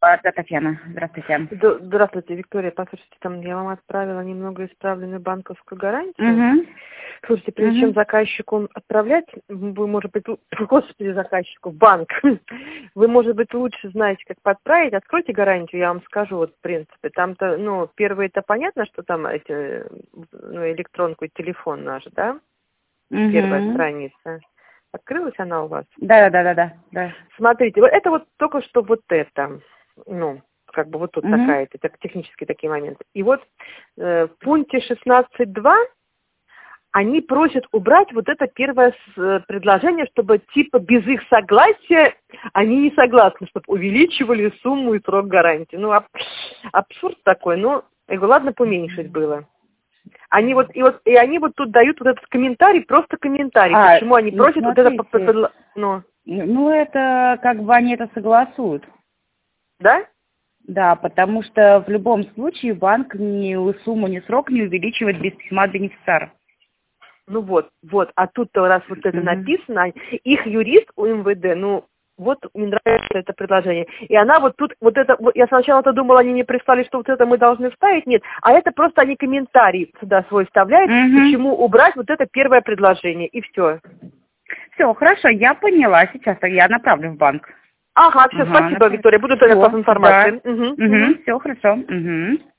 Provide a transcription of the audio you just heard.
Да, Татьяна, здравствуйте. Здравствуйте, Виктория. Послушайте, там я вам отправила немного исправленную банковскую гарантию. Угу. Слушайте, прежде чем заказчику отправлять, вы, может быть, господи, заказчику, в банк, вы, может быть, лучше знаете, как подправить. Откройте гарантию, я вам скажу, вот, в принципе. Там-то, ну, первое, это понятно, что там эти, ну, электронку и телефон наш, да? Первая страница. Открылась она у вас? Да. Смотрите, вот это вот только что вот это, ну, как бы вот тут такая-то, так, технические такие моменты. И вот в пункте 16.2 они просят убрать вот это первое предложение, чтобы типа без их согласия они не согласны, чтобы увеличивали сумму и срок гарантии. Ну, абсурд такой, ну, я говорю, ладно, поменьшить было. Они вот, и они вот тут дают вот этот комментарий, просто комментарий, почему они просят смотрите, вот это... Ну, это как бы они это согласуют. Да? Да, потому что в любом случае банк ни сумму, ни срок не увеличивает без письма бенефициара. Ну вот. А тут-то раз вот это написано, их юрист у МВД, ну, вот мне нравится это предложение. И она вот тут, вот это, вот я сначала-то думала, они мне прислали, что вот это мы должны вставить, нет. А это просто они комментарий сюда свой вставляют, почему убрать вот это первое предложение, и все. Все, хорошо, я поняла. Сейчас я направлю в банк. Ага, все, спасибо, Виктория, буду тогда с информацией. Все, хорошо.